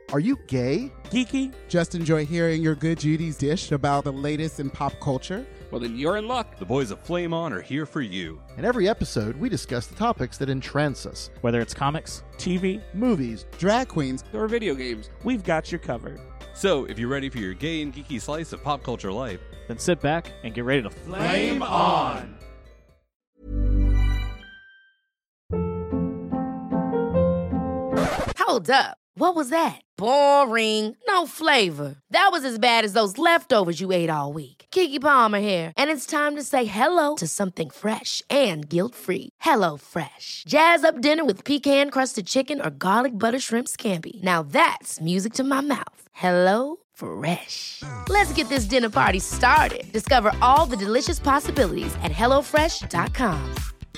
Are you gay? Geeky? Just enjoy hearing your good Judy's dish about the latest in pop culture? Well, then you're in luck. The boys of Flame On are here for you. In every episode, we discuss the topics that entrance us. Whether it's comics, TV, Movies, drag queens, or video games, we've got you covered. So, if you're ready for your gay and geeky slice of pop culture life, then sit back and get ready to Flame On! Hold up. What was that? Boring. No flavor. That was as bad as those leftovers you ate all week. Keke Palmer here, and it's time to say hello to something fresh and guilt-free. Hello Fresh. Jazz up dinner with pecan-crusted chicken or garlic butter shrimp scampi. Now that's music to my mouth. Hello Fresh. Let's get this dinner party started. Discover all the delicious possibilities at HelloFresh.com.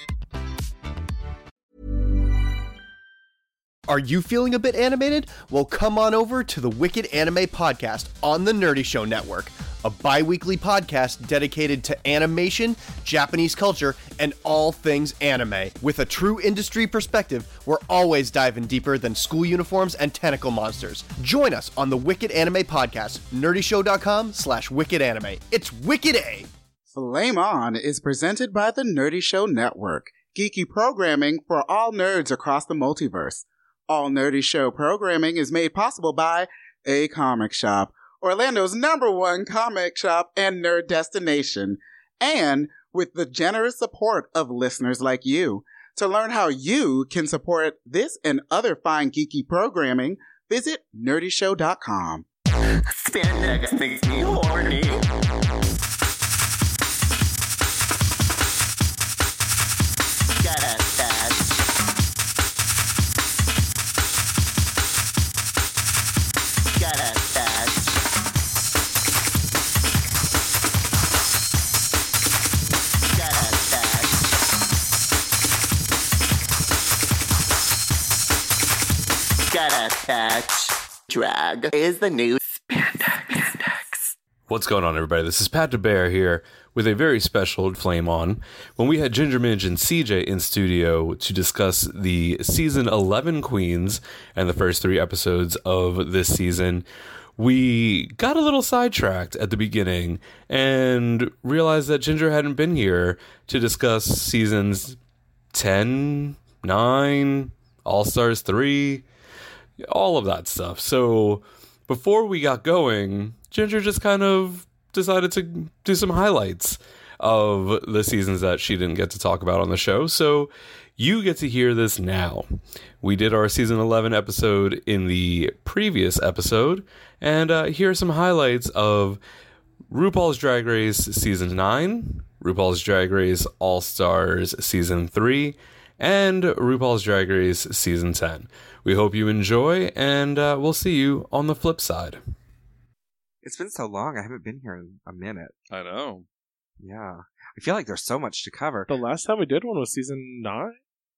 Are you feeling a bit animated? Well, come on over to the Wicked Anime Podcast on the Nerdy Show Network, a bi-weekly podcast dedicated to animation, Japanese culture, and all things anime. With a true industry perspective, we're always diving deeper than school uniforms and tentacle monsters. Join us on the Wicked Anime Podcast, nerdyshow.com/wickedanime. It's Wicked A! Flame On is presented by the Nerdy Show Network, geeky programming for all nerds across the multiverse. All Nerdy Show programming is made possible by A Comic Shop, Orlando's #1 comic shop and nerd destination, and with the generous support of listeners like you. To learn how you can support this and other fine geeky programming, visit nerdyshow.com. Spandex makes me horny. Drag is the new spandex. What's going on, everybody? This is Pat DeBear here with a very special Flame On. When we had Ginger Midge and CJ in studio to discuss the season 11 queens and the first 3 episodes of this season, we got a little sidetracked at the beginning and realized that Ginger hadn't been here to discuss seasons 10, 9, All-Stars 3, all of that stuff. So before we got going, Ginger just kind of decided to do some highlights of the seasons that she didn't get to talk about on the show. So you get to hear this now. We did our season 11 episode in the previous episode, and here are some highlights of RuPaul's Drag Race season 9, RuPaul's Drag Race All-Stars season 3, and RuPaul's Drag Race season 10. We hope you enjoy, and we'll see you on the flip side. It's been so long, I haven't been here in a minute. I know. Yeah. I feel like there's so much to cover. The last time we did one was season 9?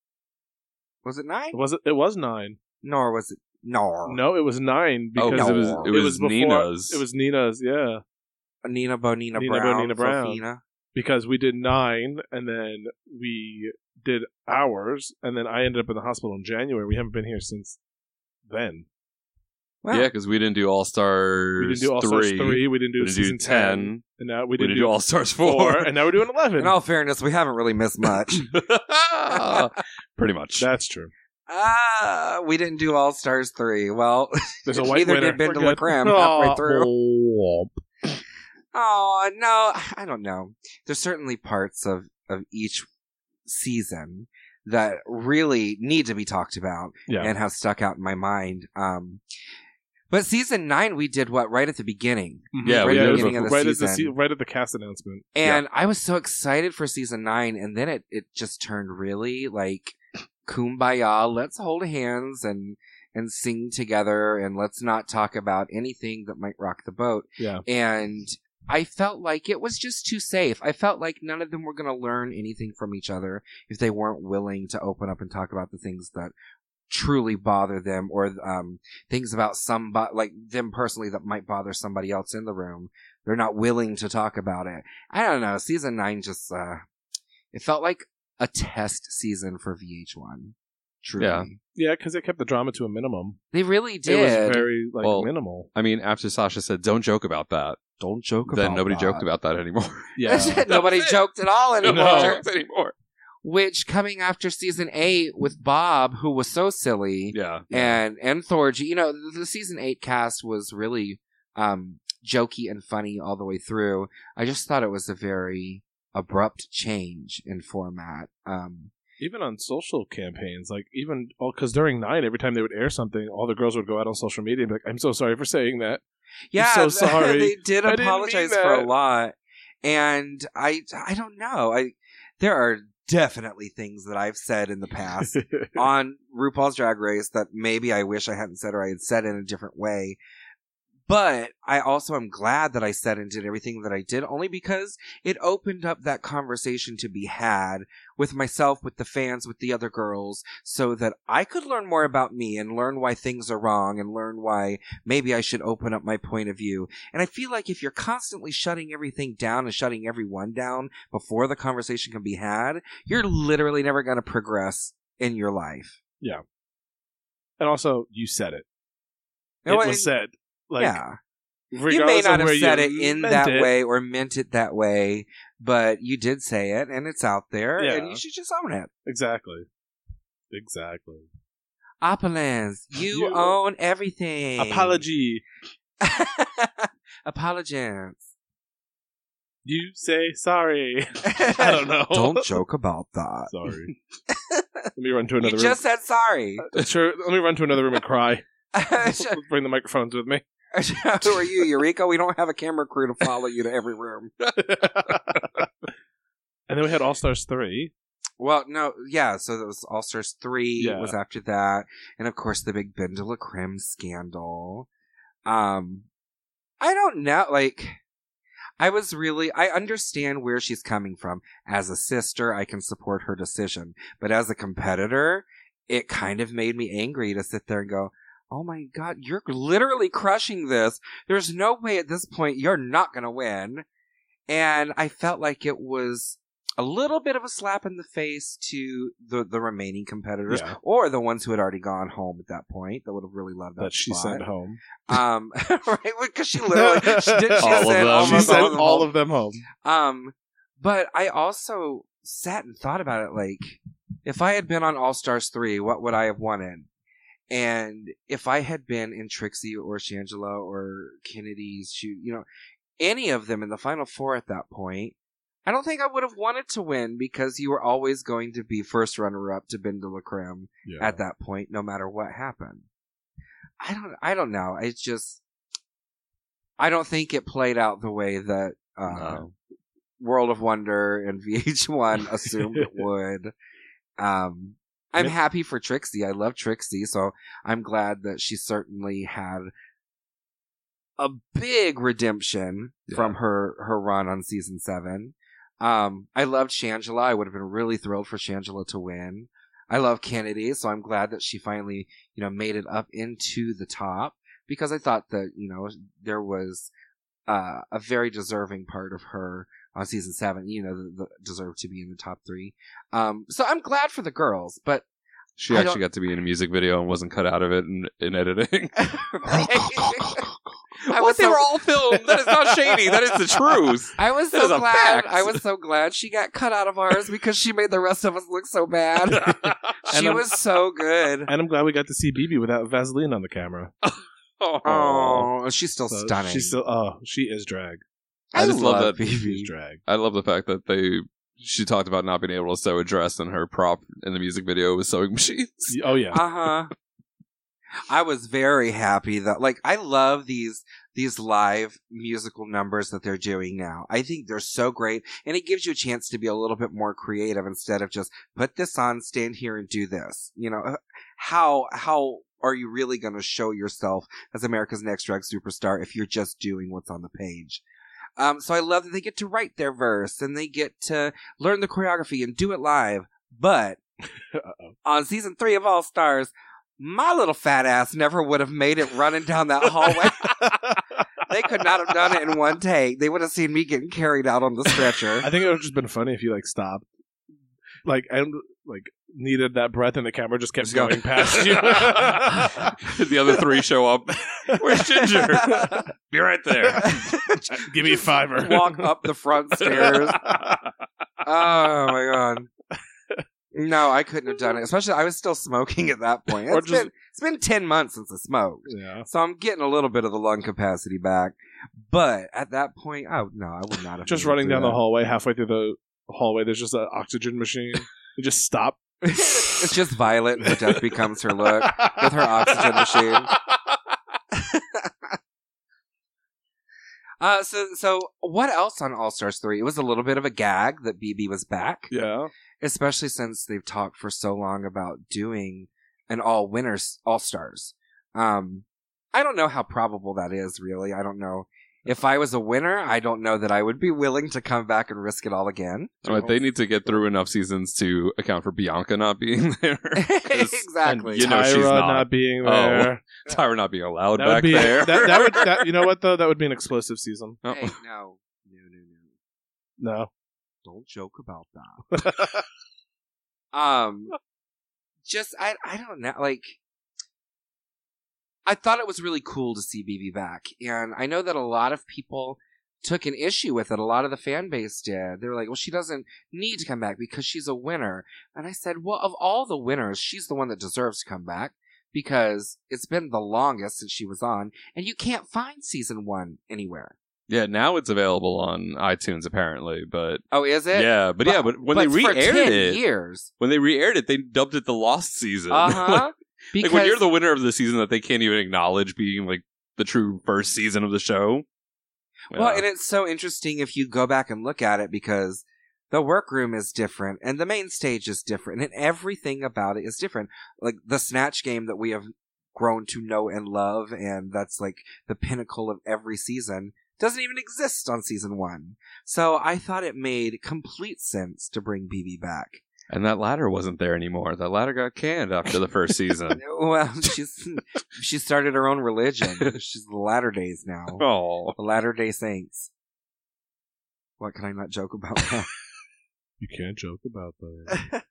Was it 9? It was 9. Nor was it... No, it was 9 because it was before, Nina's. It was Nina's, yeah. Nina Bonina Nina Brown. Bonina Brown. Fofina. Because we did 9, and then we did ours, and then I ended up in the hospital in January. We haven't been here since then. Well, yeah, because we didn't do All-Stars 3. We didn't do All-Stars 3. We didn't do season 10. And now we didn't do All-Stars 4. And now we're doing 11. In all fairness, we haven't really missed much. Pretty much. That's true. We didn't do All-Stars 3. Well, there's a white neither winner. did Ben de la Creme halfway through. Oh, Oh, no, I don't know. There's certainly parts of each season that really need to be talked about and have stuck out in my mind. But season 9, we did right at the beginning? Mm-hmm. Yeah, right we at the did. beginning of the season. Right at the cast announcement. And I was so excited for season 9, and then it just turned really like kumbaya, let's hold hands and sing together, and let's not talk about anything that might rock the boat. Yeah. And I felt like it was just too safe. I felt like none of them were going to learn anything from each other if they weren't willing to open up and talk about the things that truly bother them, or things about somebody, like them personally, that might bother somebody else in the room. They're not willing to talk about it. I don't know. Season 9 just, it felt like a test season for VH1. Truly. Yeah. Yeah, because they kept the drama to a minimum. They really did. It was very minimal. I mean, after Sasha said, "Don't joke about that," Don't joke about then nobody that. joked about that anymore. Yeah. Nobody joked at all anymore. No. anymore. Which, coming after season 8 with Bob, who was so silly, Yeah. and Thorgy, the season 8 cast was really jokey and funny all the way through. I just thought it was a very abrupt change in format. Even on social campaigns, because during 9, every time they would air something, all the girls would go out on social media and be like, "I'm so sorry for saying that." Yeah, I'm so sorry. They did I didn't apologize mean for a that. lot, and I don't know. There are definitely things that I've said in the past on RuPaul's Drag Race that maybe I wish I hadn't said or I had said in a different way. But I also am glad that I said and did everything that I did, only because it opened up that conversation to be had with myself, with the fans, with the other girls, so that I could learn more about me and learn why things are wrong and learn why maybe I should open up my point of view. And I feel like if you're constantly shutting everything down and shutting everyone down before the conversation can be had, you're literally never going to progress in your life. Yeah. And also, you said it. No, It was said. Yeah. You may regardless not of have where said you it in meant that it. way or meant it that way, but you did say it, and it's out there, Yeah. and you should just own it. Exactly. Opulence, you You- own everything. Apology. Apologance. You say sorry. I don't know. Don't joke about that. Sorry. Let me run to You another room. just said sorry. Sure. Let me run to another room and cry. Bring the microphones with me. Who are you, Eureka? We don't have a camera crew to follow you to every room. And then we had All Stars 3. Well, no, yeah, so that was All Stars 3 Yeah. was after that. And of course the big Ben de la Creme scandal. I don't know, I understand where she's coming from. As a sister, I can support her decision. But as a competitor, it kind of made me angry to sit there and go, oh my god, you're literally crushing this. There's no way at this point you're not going to win. And I felt like it was a little bit of a slap in the face to the remaining competitors, Yeah. or the ones who had already gone home at that point that would have really loved that She spot. sent home. Right? Because she literally All of them. She almost sent all of them all home. of them home. But I also sat and thought about it, if I had been on All Stars 3, what would I have wanted? And if I had been in Trixie or Shangela or Kennedy's shoe, any of them in the Final Four at that point, I don't think I would have wanted to win, because you were always going to be first runner-up to Ben de la Creme at that point, no matter what happened. I don't know. It's just, I don't think it played out the way that No. World of Wonder and VH1 assumed it would. I'm happy for Trixie. I love Trixie, so I'm glad that she certainly had a big redemption from her run on season 7. I loved Shangela. I would have been really thrilled for Shangela to win. I love Kennedy, so I'm glad that she finally, made it up into the top, because I thought that, there was a very deserving part of her on season 7, that deserved to be in the top 3. So I'm glad for the girls, but She actually got to be in a music video and wasn't cut out of it in editing. They were all filmed. That is not shady. That is the truth. I was That is so a glad. fact. I was so glad she got cut out of ours, because she made the rest of us look so bad. She was so good. And I'm glad we got to see BB without Vaseline on the camera. Oh, she's still stunning. She is drag. I just love that She's drag. I love the fact that she talked about not being able to sew a dress, and her prop in the music video was sewing machines. Oh yeah. Uh-huh. I was very happy that, I love these live musical numbers that they're doing now. I think they're so great, and it gives you a chance to be a little bit more creative instead of just put this on, stand here, and do this. How are you really going to show yourself as America's Next Drag Superstar if you're just doing what's on the page? So I love that they get to write their verse, and they get to learn the choreography and do it live. But on season 3 of All Stars, my little fat ass never would have made it running down that hallway. They could not have done it in one take. They would have seen me getting carried out on the stretcher. I think it would have just been funny if you stopped, needed that breath and the camera just kept going past you. The other three show up. Where's Ginger? Be right there. Give me $5. Walk up the front stairs. Oh my god. No, I couldn't have done it. Especially, I was still smoking at that point. It's been 10 months since I smoked. Yeah. So I'm getting a little bit of the lung capacity back. But at that point, I would not have. Just running down the hallway, halfway through the hallway, there's just an oxygen machine. You just stop. It's just Violet, and death becomes her look with her oxygen machine. So what else on All Stars 3? It was a little bit of a gag that BB was back. Yeah. Especially since they've talked for so long about doing an all-winners All-Stars. I don't know how probable that is, really. I don't know. If I was a winner, I don't know that I would be willing to come back and risk it all again. Right, they need to get through enough seasons to account for Bianca not being there. Exactly. You know, Tyra she's not being there. Tyra not being allowed That back would be, there. that, you know what, though? That would be an explosive season. Hey, no. No. Don't joke about that. Just, I don't know, like, I thought it was really cool to see BB back, and I know that a lot of people took an issue with it. A lot of the fan base did. They were like, well, she doesn't need to come back because she's a winner. And I said, well, of all the winners, she's the one that deserves to come back because it's been the longest since she was on, and you can't find season 1 anywhere. Yeah, now it's available on iTunes apparently, but oh, is it? Yeah, but when they re-aired when they re-aired it, they dubbed it the Lost Season. Because like when you're the winner of the season that they can't even acknowledge being like the true first season of the show. Well, and it's so interesting if you go back and look at it because the workroom is different and the main stage is different and everything about it is different. Like the Snatch game that we have grown to know and love, and that's like the pinnacle of every season, doesn't even exist on season 1. So I thought it made complete sense to bring BB back. And that ladder wasn't there anymore. That ladder got canned after the first season. Well, she started her own religion. She's the Latter Days now. Oh, the Latter Day Saints. What, can I not joke about that? You can't joke about that.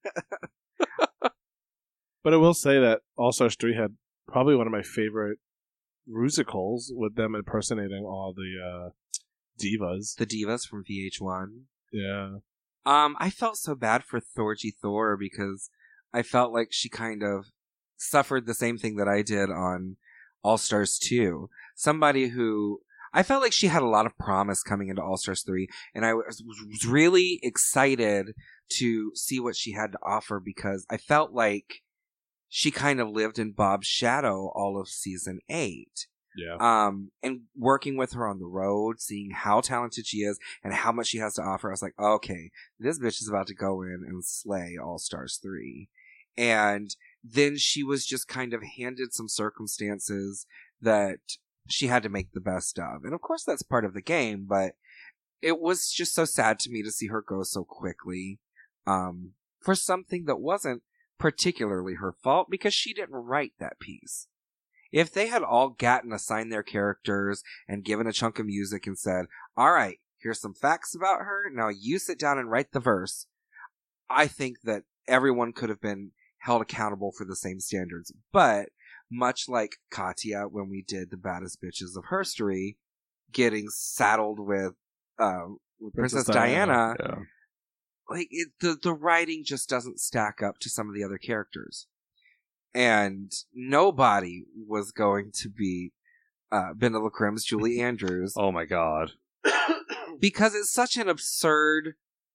But I will say that All Stars 3 had probably one of my favorite musicals with them impersonating all the divas. The divas from VH1. Yeah. I felt so bad for Thorgy Thor because I felt like she kind of suffered the same thing that I did on All Stars 2. Somebody who I felt like she had a lot of promise coming into All Stars 3, and I was really excited to see what she had to offer because I felt like she kind of lived in Bob's shadow all of season 8. Yeah. And working with her on the road, seeing how talented she is and how much she has to offer, I was like, okay, this bitch is about to go in and slay All Stars 3. And then she was just kind of handed some circumstances that she had to make the best of. And of course that's part of the game, but it was just so sad to me to see her go so quickly, for something that wasn't particularly her fault because she didn't write that piece. If they had all gotten assigned their characters and given a chunk of music and said, all right, here's some facts about her, now you sit down and write the verse, I think that everyone could have been held accountable for the same standards. But much like Katya when we did the Baddest Bitches of Herstory, getting saddled with Princess Diana, yeah. Like the writing just doesn't stack up to some of the other characters. And nobody was going to be Benilla Crim's Julie Andrews. Oh my god. Because it's such an absurd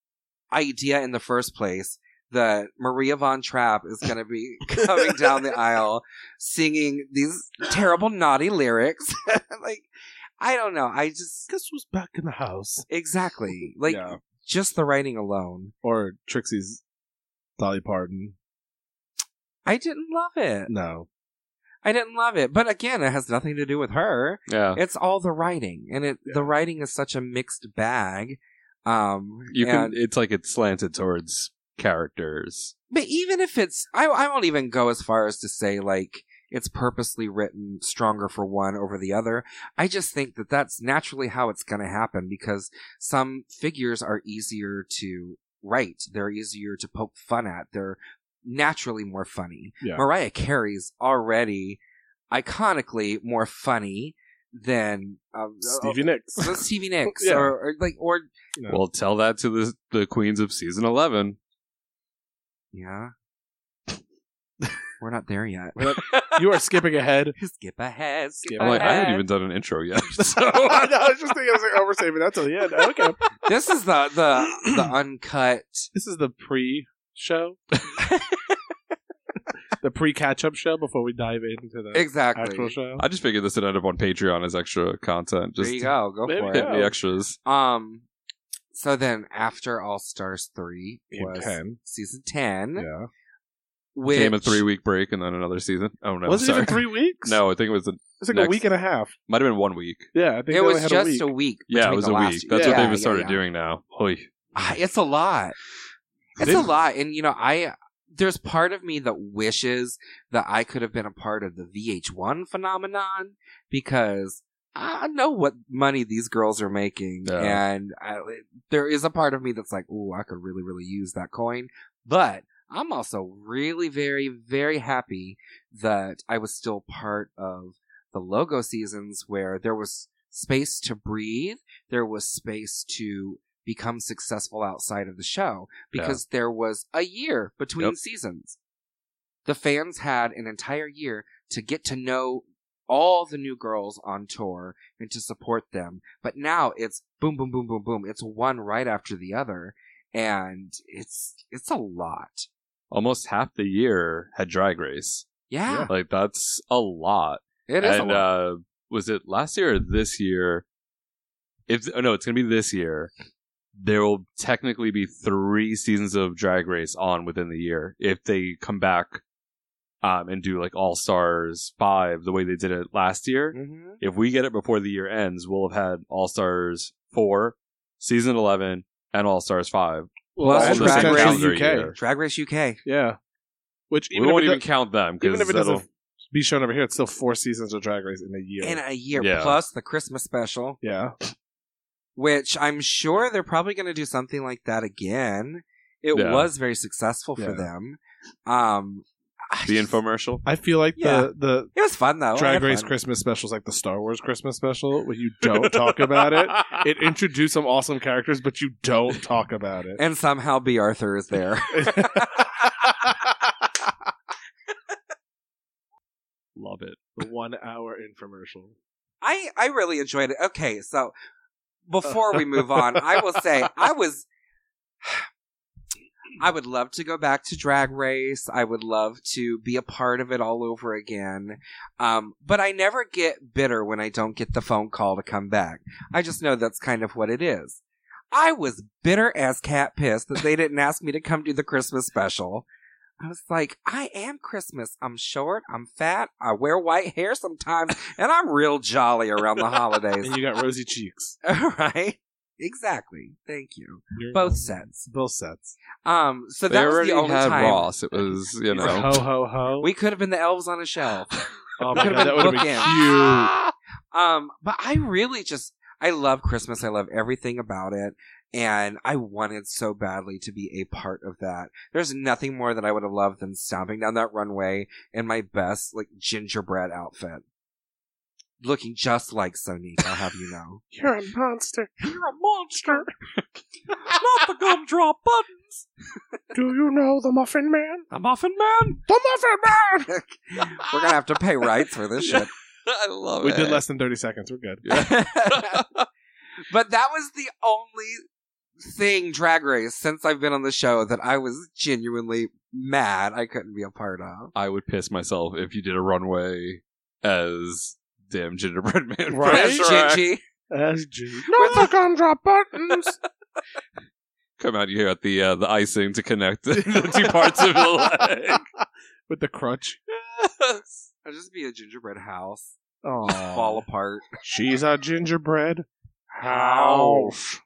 idea in the first place that Maria Von Trapp is going to be coming down the aisle singing these terrible, naughty lyrics. Like, I don't know. I just... Guess who's back in the house? Exactly. Like, just the writing alone. Or Trixie's Dolly Parton. I didn't love it. No. I didn't love it. But again, it has nothing to do with her. Yeah. It's all the writing. And the writing is such a mixed bag. It's like it's slanted towards characters. But even if it's... I won't even go as far as to say, like, it's purposely written stronger for one over the other. I just think that that's naturally how it's going to happen because some figures are easier to write. They're easier to poke fun at. They're naturally more funny. Yeah. Mariah Carey's already iconically more funny than Stevie Nicks. Stevie Nicks, Yeah. or No. Well, tell that to the queens of season 11. yeah. We're not there yet. You are skipping ahead. Skip ahead. Skip I'm like, I haven't ahead. even done an intro yet. So. I know, I was just thinking, we're saving that till the end. Okay. This is the uncut. This is the pre-show. The pre-catch-up show before we dive into the Exactly. actual show. I just figured this would end up on Patreon as extra content. Just There you go. Go There for we it. hit the extras. So then after All Stars 3 In was 10. season 10, Yeah. which Came a 3-week break and then another season. Oh no, Was it sorry. even 3 weeks? No, I think it was It's like next- a week and a half. might have been 1 week. Yeah, I think it they only was had just a week. Yeah, it between was the a last week. two. That's what Yeah, they've started yeah. doing now. Oy. It's a lot. It's a lot. And, there's part of me that wishes that I could have been a part of the VH1 phenomenon because I know what money these girls are making. Yeah. And there is a part of me that's like, ooh, I could really, really use that coin. But I'm also really very, very happy that I was still part of the logo seasons where there was space to breathe. There was space to become successful outside of the show because there was a year between seasons. The fans had an entire year to get to know all the new girls on tour and to support them. But now it's boom, boom, boom, boom, boom. It's one right after the other. And it's a lot. Almost half the year had Drag Race. Yeah. Like, that's a lot. It is And a lot. was it last year or this year? It's going to be this year. There will technically be 3 seasons of Drag Race on within the year if they come back and do like All Stars 5 the way they did it last year. Mm-hmm. If we get it before the year ends, we'll have had All Stars 4, Season 11, and All Stars 5. Well, Plus and Drag Drag Race Race UK. UK. Drag Race UK. Yeah. Which We won't even count them even because if it doesn't be shown over here, it's still 4 seasons of Drag Race in a year. In a year. Yeah. Plus the Christmas special. Yeah. Which I'm sure they're probably going to do something like that again. It Yeah. was very successful for Yeah. them. the infomercial. I feel like Yeah. the It was fun though. I Drag had Race fun. Christmas special is like the Star Wars Christmas special where you don't talk about it. It introduced some awesome characters, but you don't talk about it. And somehow B. Arthur is there. Love it. The 1 hour infomercial. I really enjoyed it. Okay, so before we move on, I will say I would love to go back to Drag Race. I would love to be a part of it all over again. But I never get bitter when I don't get the phone call to come back. I just know that's kind of what it is. I was bitter as cat pissed that they didn't ask me to come do the Christmas special. I was like, I am Christmas. I'm short, I'm fat, I wear white hair sometimes, and I'm real jolly around the holidays. And you got rosy cheeks. Right? Exactly. Thank you. You're Both sets. Both sets. So They that was already the only had time Ross. It was, Ho, ho, ho. we could have been the elves on a shelf. Oh my could've god, been that would have been bookends. cute. But I really I love Christmas. I love everything about it. And I wanted so badly to be a part of that. There's nothing more that I would have loved than stomping down that runway in my best, gingerbread outfit. Looking just like Sonique, I'll have you know. You're a monster. You're a monster! Not the gumdrop buttons! Do you know the Muffin Man? The Muffin Man? The Muffin Man! We're gonna have to pay rights for this shit. I love We it. did less than 30 seconds. We're good. But that was the only thing Drag Race since I've been on the show that I was genuinely mad I couldn't be a part of. I would piss myself if you did a runway as damn gingerbread man. for Right? Shrek. Gingy. As G. No more gumdrop buttons. Come out here at the icing to connect the 2 parts of the leg. With the crutch. I'll just be a gingerbread house. Oh, Fall apart. she's a gingerbread house.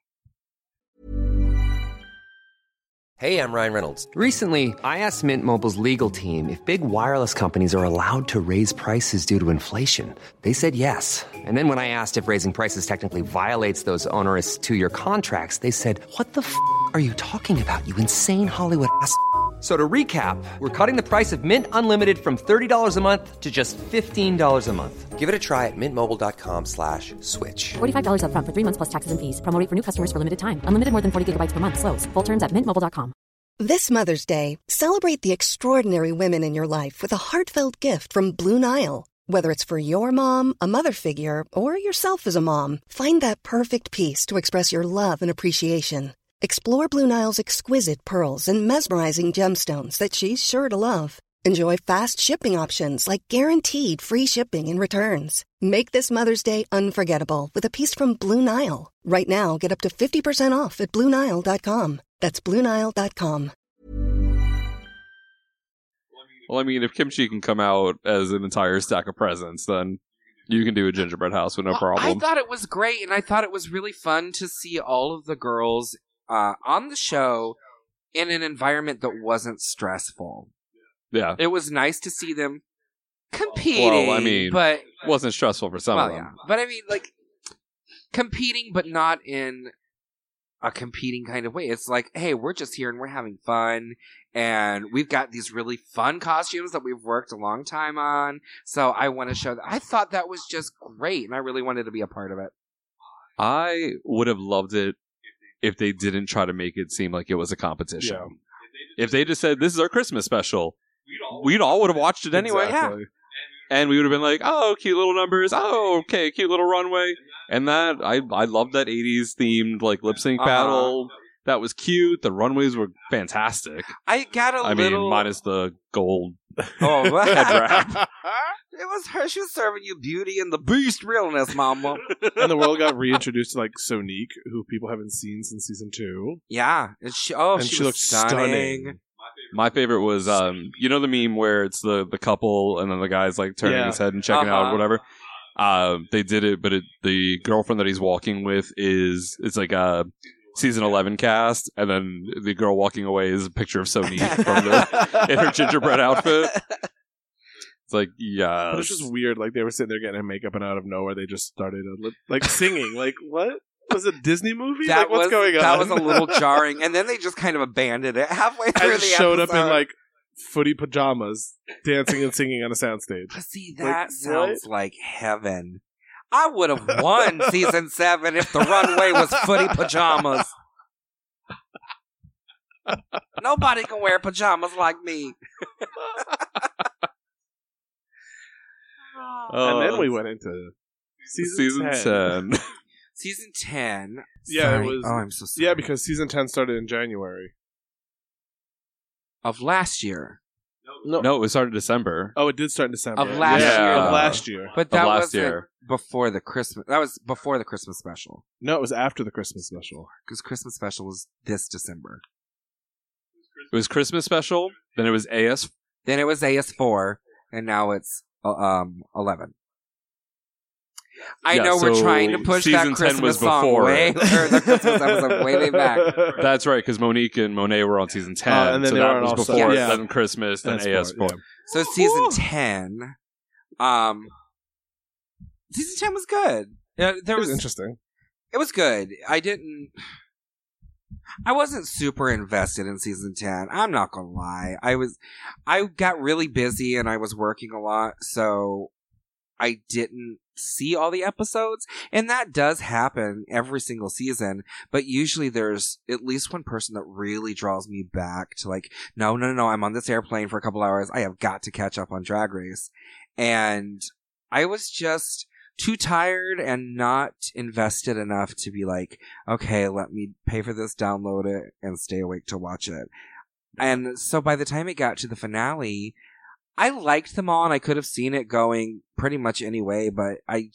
Hey, I'm Ryan Reynolds. Recently, I asked Mint Mobile's legal team if big wireless companies are allowed to raise prices due to inflation. They said yes. And then when I asked if raising prices technically violates those onerous 2-year contracts, they said, "What the f*** are you talking about, you insane Hollywood ass?" So to recap, we're cutting the price of Mint Unlimited from $30 a month to just $15 a month. Give it a try at mintmobile.com/switch. $45 up front for 3 months plus taxes and fees. Promo rate for new customers for limited time. Unlimited more than 40 gigabytes per month. Slows full terms at mintmobile.com. This Mother's Day, celebrate the extraordinary women in your life with a heartfelt gift from Blue Nile. Whether it's for your mom, a mother figure, or yourself as a mom, find that perfect piece to express your love and appreciation. Explore Blue Nile's exquisite pearls and mesmerizing gemstones that she's sure to love. Enjoy fast shipping options like guaranteed free shipping and returns. Make this Mother's Day unforgettable with a piece from Blue Nile. Right now, get up to 50% off at BlueNile.com. That's BlueNile.com. Well, I mean, if kimchi can come out as an entire stack of presents, then you can do a gingerbread house with no problem. I thought it was great, and I thought it was really fun to see all of the girls on the show in an environment that wasn't stressful. Yeah. It was nice to see them competing. Well, I mean, but it wasn't stressful for some of them. Yeah. But I mean, like, competing, but not in a competing kind of way. It's like, hey, we're just here and we're having fun, and we've got these really fun costumes that we've worked a long time on, so I want to show that. I thought that was just great, and I really wanted to be a part of it. I would have loved it if they didn't try to make it seem like it was a competition. Yeah. If they just said, this is our Christmas special, we'd all would have watched it anyway. Exactly. And we would have been like, oh, cute little numbers. Oh, okay, cute little runway. And that, I loved that 80s themed, like, lip sync battle. That was cute. The runways were fantastic. I got a little... I mean, minus the gold head wrap. It was her. She was serving you beauty and the beast realness, mama. And the world got reintroduced to, like, Sonique, who people haven't seen since season 2. Yeah. And she looked stunning. My favorite was, you know the meme where it's the couple and then the guy's, like, turning his head and checking out or whatever? They did it, but the girlfriend that he's walking with it's like a season 11 cast, and then the girl walking away is a picture of Sonique in her gingerbread outfit. It's like, yeah. But it's just weird. Like, they were sitting there getting her makeup, and out of nowhere, they just started, like, singing. Like, what? Was it a Disney movie? Like, what's going on? That was a little jarring, and then they just kind of abandoned it halfway through the episode. Showed up in, like, footy pajamas, dancing and singing on a soundstage. See, that sounds like heaven. I would have won season 7 if the runway was footy pajamas. Nobody can wear pajamas like me. And then we went into season 10. Season 10. Yeah, Sorry. it was. Oh, I'm so sorry. Yeah, because season 10 started in January of last year. No, it started in December. Oh, it did start in December. Of last year. Of last year. But that wasn't before the Christmas. That was before the Christmas special. No, it was after the Christmas special. Because Christmas special was this December. It was Christmas special. Then it was AS. Then it was AS4, and now it's 11. I know we're trying to push that Christmas song way, or the Christmas episode way back. That's right, because Monique and Monet were on season 10, and then so that was before. Then Christmas, then AS4. Yeah. So season 10, season 10 was good. It was interesting. It was good. I wasn't super invested in season 10. I'm not gonna lie. I got really busy and I was working a lot, so I didn't see all the episodes, and that does happen every single season, but usually there's at least one person that really draws me back to, like, no, I'm on this airplane for a couple hours, I have got to catch up on Drag Race. And I was just too tired and not invested enough to be like, okay, let me pay for this, download it, and stay awake to watch it. And so by the time it got to the finale, I liked them all, and I could have seen it going pretty much anyway, but it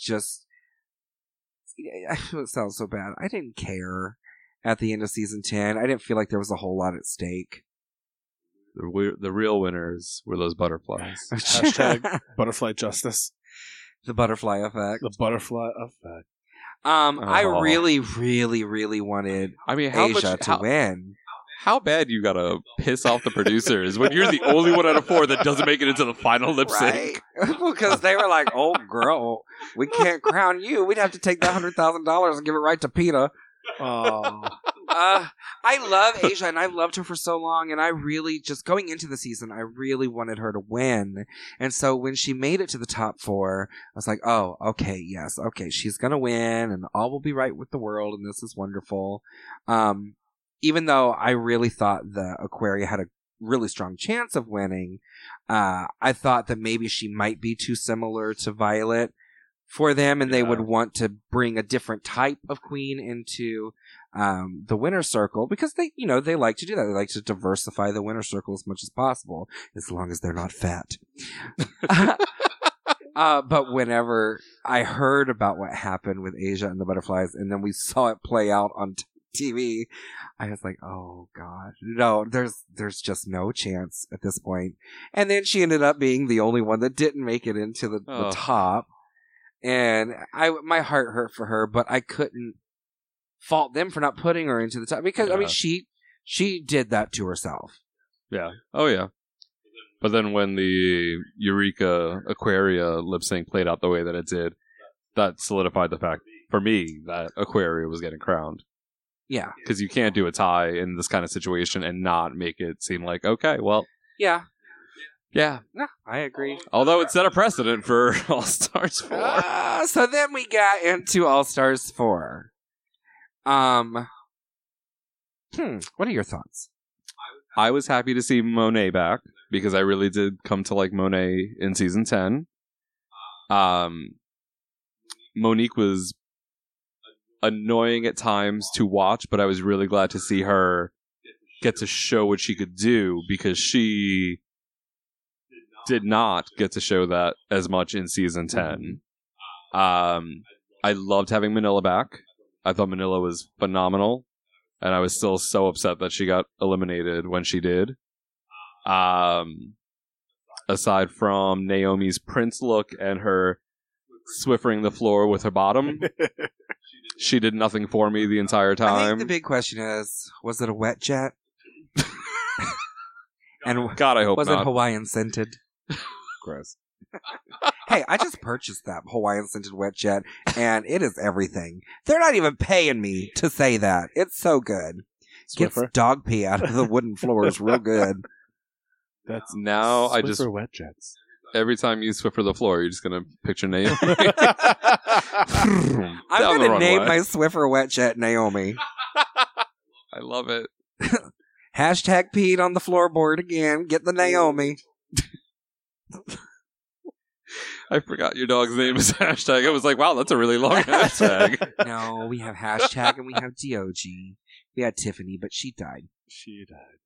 sounds so bad. I didn't care at the end of season 10. I didn't feel like there was a whole lot at stake. The real winners were those butterflies. Hashtag butterfly justice. The butterfly effect. The butterfly effect. I really, really, really wanted Asia to win. How bad you gotta piss off the producers when you're the only one out of 4 that doesn't make it into the final lip sync? Right? Because they were like, oh, girl, we can't crown you. We'd have to take that $100,000 and give it right to PETA. Oh. I love Asia, and I loved her for so long, and I really, just going into the season, I really wanted her to win. And so when she made it to the top 4, I was like, oh, okay, yes, okay, she's gonna win, and all will be right with the world, and this is wonderful. Even though I really thought the Aquaria had a really strong chance of winning, I thought that maybe she might be too similar to Violet for them, and they would want to bring a different type of queen into the winner's circle, because they like to do that. They like to diversify the winner's circle as much as possible, as long as they're not fat. But whenever I heard about what happened with Asia and the butterflies, and then we saw it play out on TV, I was like, oh god, no, there's just no chance at this point. And then she ended up being the only one that didn't make it into the top. And my heart hurt for her, but I couldn't fault them for not putting her into the top, because I mean she did that to herself. Yeah. Oh yeah. But then when the Eureka Aquaria lip sync played out the way that it did, that solidified the fact for me that Aquaria was getting crowned. Yeah. Because you can't do a tie in this kind of situation and not make it seem like, okay, well. Yeah. Yeah. No, I agree. Although it set a precedent for All Stars 4. So then we got into All Stars 4. What are your thoughts? I was happy to see Monet back, because I really did come to like Monet in season 10. Monique was annoying at times to watch, but I was really glad to see her get to show what she could do, because she did not get to show that as much in season 10. I loved having Manila back. I thought Manila was phenomenal, and I was still so upset that she got eliminated when she did. Aside from Naomi's Prince look and her swiffering the floor with her bottom, she did nothing for me the entire time. I think the big question is, was it a wet jet? And God, I hope was not. it Hawaiian scented? Gross. Hey, I just purchased that Hawaiian scented wet jet, and it is everything. They're not even paying me to say that. It's so good. Gets dog pee out of the wooden floors real good. That's now I just wet jets. Every time you Swiffer the floor, you're just gonna picture Naomi. I'm gonna name my Swiffer wet jet Naomi. I love it. Hashtag peed on the floorboard again. Get the Naomi. I forgot your dog's name is hashtag. I was like, wow, that's a really long hashtag. No, we have hashtag and we have DOG. We had Tiffany, but she died. She died.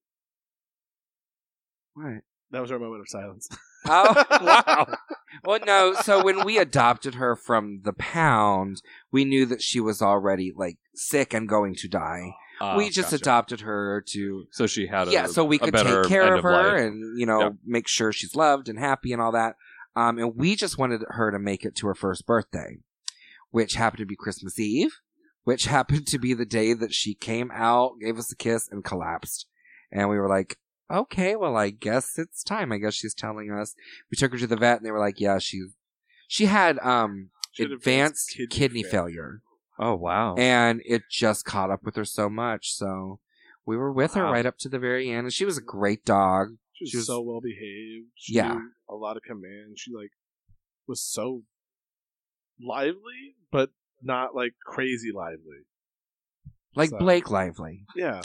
What? That was our moment of silence. Oh, wow. Well, no, so when we adopted her from the pound, we knew that she was already, like, sick and going to die. We just adopted her to... So she had so we could take care of her and, make sure she's loved and happy and all that. And we just wanted her to make it to her first birthday, which happened to be Christmas Eve, which happened to be the day that she came out, gave us a kiss, and collapsed. And we were like, okay, well, I guess it's time. I guess she's telling us. We took her to the vet, and they were like, yeah, she had advanced kidney failure. Oh, wow. And it just caught up with her so much. So we were with her right up to the very end. And she was a great dog. She was so well behaved. She knew a lot of command. She was so lively, but not like crazy lively. Like Blake Lively. Yeah.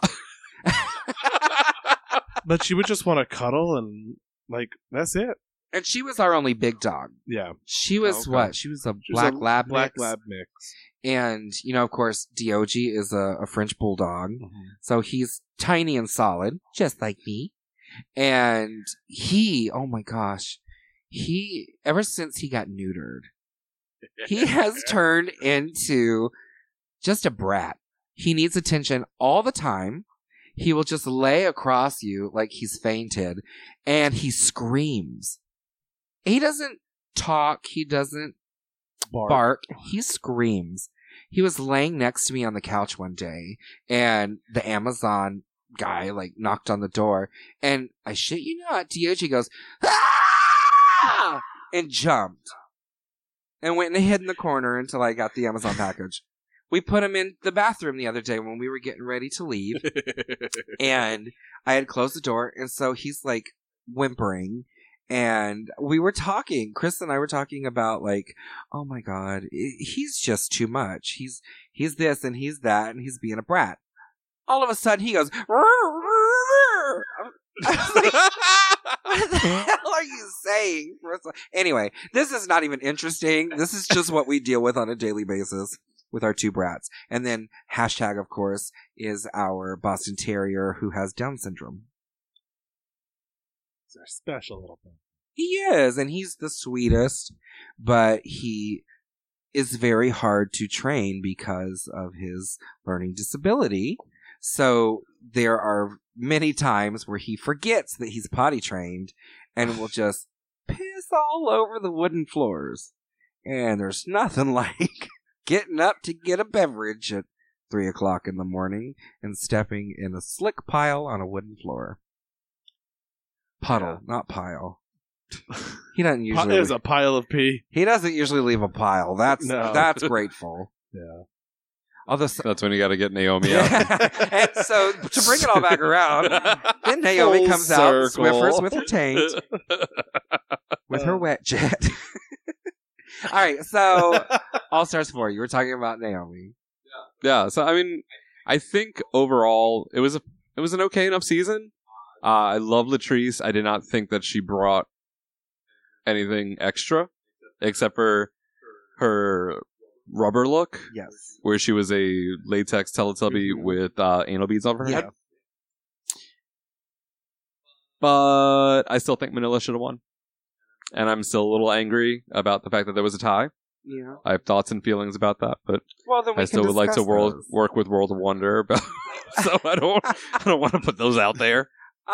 But she would just want to cuddle and that's it. And she was our only big dog. Yeah. She was what? She was a black lab mix. And, of course, DOG is a French bulldog. Mm-hmm. So he's tiny and solid, just like me. And he, oh my gosh, ever since he got neutered, he has turned into just a brat. He needs attention all the time. He will just lay across you like he's fainted, and he screams. He doesn't talk. He doesn't bark. He screams. He was laying next to me on the couch one day, and the Amazon guy knocked on the door, and I shit you not, DOG goes, ah! And jumped and went and hid in the corner until I got the Amazon package. We put him in the bathroom the other day when we were getting ready to leave. And I had closed the door. And so he's like whimpering. And we were talking. Chris and I were talking about like, oh my God, he's just too much. He's this and he's that. And he's being a brat. All of a sudden he goes, I was like, what the hell are you saying? Anyway, this is not even interesting. This is just what we deal with on a daily basis with our two brats. And then hashtag, of course, is our Boston Terrier who has Down syndrome. He's our special little thing. He is, and he's the sweetest, but he is very hard to train because of his learning disability. So there are many times where he forgets that he's potty trained and will just piss all over the wooden floors. And there's nothing like getting up to get a beverage at 3 o'clock in the morning and stepping in a slick pile on a wooden floor. Puddle, not pile. He doesn't usually. There's a pile of pee. He doesn't usually leave a pile. That's grateful. Yeah. Although that's when you got to get Naomi out. And so to bring it all back around, then Naomi comes out, Swiffers with her taint, with her wet jet. All right, so All Stars 4. You were talking about Naomi. Yeah. So I mean, I think overall it was an okay enough season. I love Latrice. I did not think that she brought anything extra, except for her rubber look. Yes. Where she was a latex Teletubby with anal beads on her head. But I still think Manila should have won. And I'm still a little angry about the fact that there was a tie. Yeah. I have thoughts and feelings about that, but then I still would like to work with World of Wonder. So I don't want to put those out there.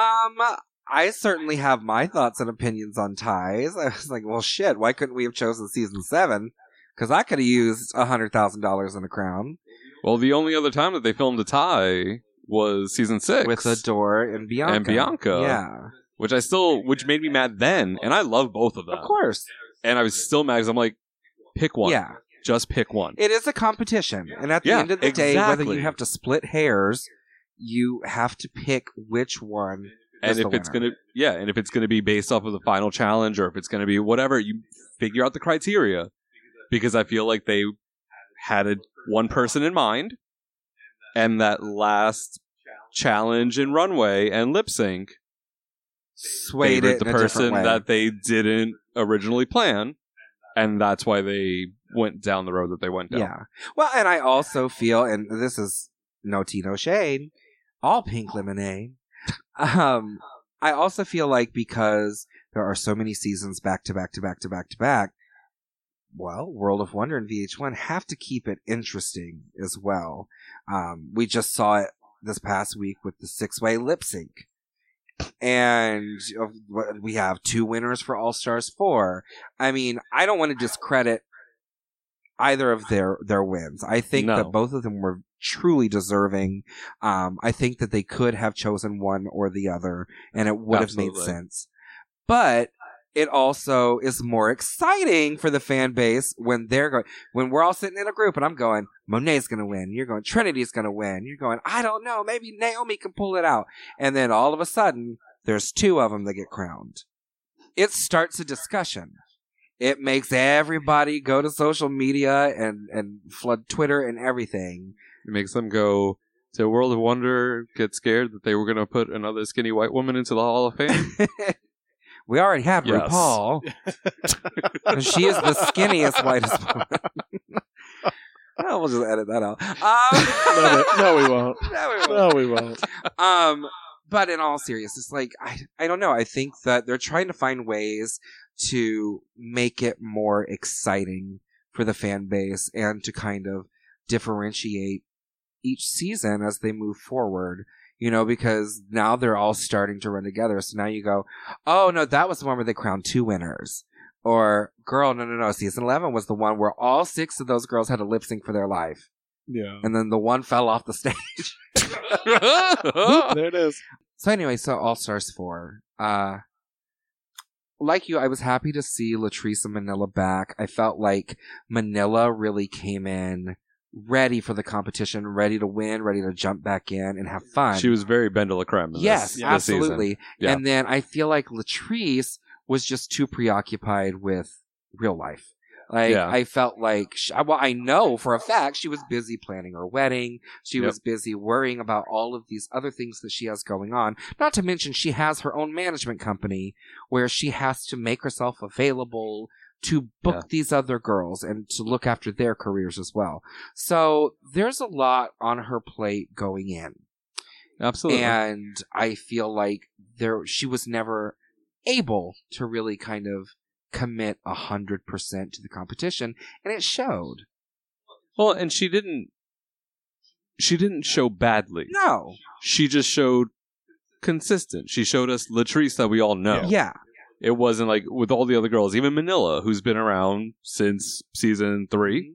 I certainly have my thoughts and opinions on ties. I was like, well, shit, why couldn't we have chosen season 7? Because I could have used $100,000 in a crown. Well, the only other time that they filmed a tie was season 6 with Adore and Bianca. Yeah, which made me mad then, and I love both of them, of course. And I was still mad because I'm like, pick one. Yeah, just pick one. It is a competition, and at the end of the day, whether you have to split hairs, you have to pick which one. And if it's gonna be based off of the final challenge, or if it's gonna be whatever, you figure out the criteria. Because I feel like they had one person in mind, and that last challenge in runway and lip sync swayed it the person that they didn't originally plan, and that's why they went down the road that they went down. Yeah. Well, and I also feel, and this is no tea, no shade, all pink lemonade. I also feel like because there are so many seasons back to back to back to back to back, well, World of Wonder and VH1 have to keep it interesting as well. We just saw it this past week with the 6-way lip sync. And we have 2 winners for All Stars 4. I mean, I don't want to discredit either of their wins. I think that both of them were truly deserving. I think that they could have chosen one or the other, and it would have made sense. But it also is more exciting for the fan base when when we're all sitting in a group and I'm going, Monet's going to win. You're going, Trinity's going to win. You're going, I don't know. Maybe Naomi can pull it out. And then all of a sudden, there's 2 of them that get crowned. It starts a discussion. It makes everybody go to social media and flood Twitter and everything. It makes them go to World of Wonder, get scared that they were going to put another skinny white woman into the Hall of Fame. We already have RuPaul. And she is the skinniest, whitest woman. We'll just edit that out. No, we won't. No, we won't. But in all seriousness, like, I don't know. I think that they're trying to find ways to make it more exciting for the fan base and to kind of differentiate each season as they move forward. You know, because now they're all starting to run together. So now you go, oh, no, that was the one where they crowned 2 winners. Or, girl, no. Season 11 was the one where all 6 of those girls had a lip sync for their life. Yeah. And then the one fell off the stage. There it is. So anyway, All Stars 4. Like you, I was happy to see Latrice and Manila back. I felt like Manila really came in ready for the competition, ready to win, ready to jump back in and have fun. She was very Ben de la Creme in yes, absolutely. Yeah. And then I feel like Latrice was just too preoccupied with real life. Like, I felt like, I know for a fact she was busy planning her wedding. She was busy worrying about all of these other things that she has going on. Not to mention she has her own management company where she has to make herself available to book these other girls and to look after their careers as well. So there's a lot on her plate going in. Absolutely. And I feel like she was never able to really kind of commit 100% to the competition, and it showed. Well, and she didn't show badly. No. She just showed consistent. She showed us Latrice that we all know. Yeah. It wasn't like with all the other girls, even Manila, who's been around since season 3.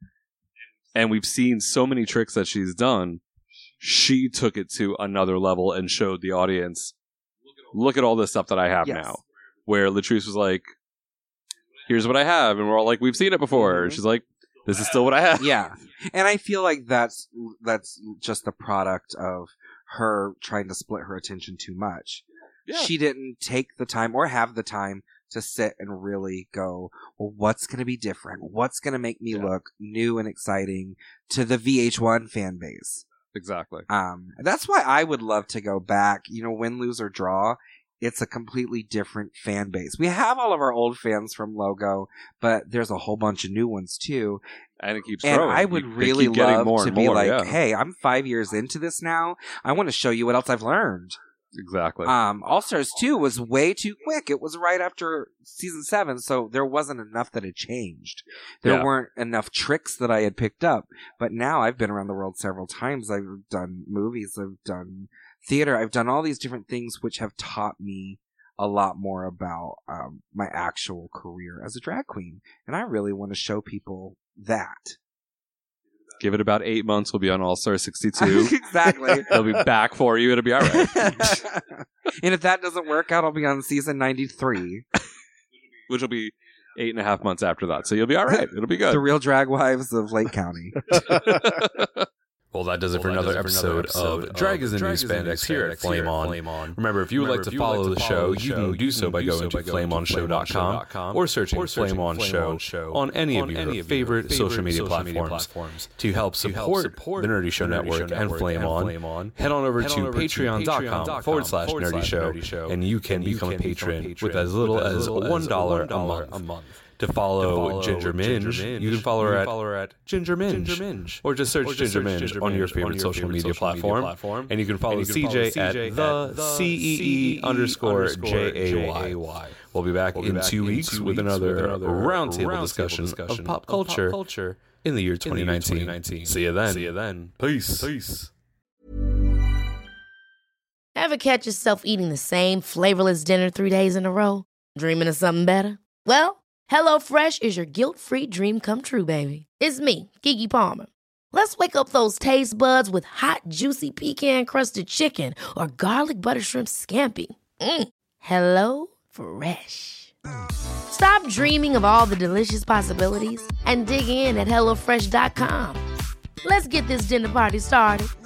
And we've seen so many tricks that she's done. She took it to another level and showed the audience, look at all this stuff that I have now. Where Latrice was like, here's what I have. And we're all like, we've seen it before. And she's like, this is still what I have. Yeah. And I feel like that's just the product of her trying to split her attention too much. Yeah. She didn't take the time or have the time to sit and really go, well, what's going to be different? What's going to make me look new and exciting to the VH1 fan base? Exactly. That's why I would love to go back, win, lose, or draw. It's a completely different fan base. We have all of our old fans from Logo, but there's a whole bunch of new ones too. And it keeps growing. And I would really love to be like, hey, I'm 5 years into this now. I want to show you what else I've learned. Exactly. All Stars 2 was way too quick. It was right after season 7, so there wasn't enough that had changed. There weren't enough tricks that I had picked up. But now I've been around the world several times. I've done movies. I've done theater. I've done all these different things which have taught me a lot more about my actual career as a drag queen. And I really want to show people that. Give it about 8 months. We'll be on All Star 62. Exactly. They'll be back for you. It'll be all right. And if that doesn't work out, I'll be on season 93. Which will be 8.5 months after that. So you'll be all right. It'll be good. The Real Drag Wives of Lake County. Well, that does it for another episode of Drag is the New Spandex here at Flame On. Remember, if you would like to follow the show, you can do so by going to flameonshow.com or searching Flame On Show on any of your favorite social media platforms. To help support the Nerdy Show Network and Flame On, head on over to patreon.com/Nerdy Show, and you can become a patron with as little as $1 a month. To follow Ginger Minge, you can follow her at Ginger Minge. Or just search Ginger Minge on your favorite social media platform. And you can follow CJ at the CEE_JAY. We'll be back in 2 weeks with another roundtable discussion of pop culture in the year 2019. See you then. Peace. Ever catch yourself eating the same flavorless dinner 3 days in a row? Dreaming of something better? Well, HelloFresh is your guilt-free dream come true, baby. It's me, Keke Palmer. Let's wake up those taste buds with hot, juicy pecan-crusted chicken or garlic butter shrimp scampi. Hello Fresh. Stop dreaming of all the delicious possibilities and dig in at HelloFresh.com. Let's get this dinner party started.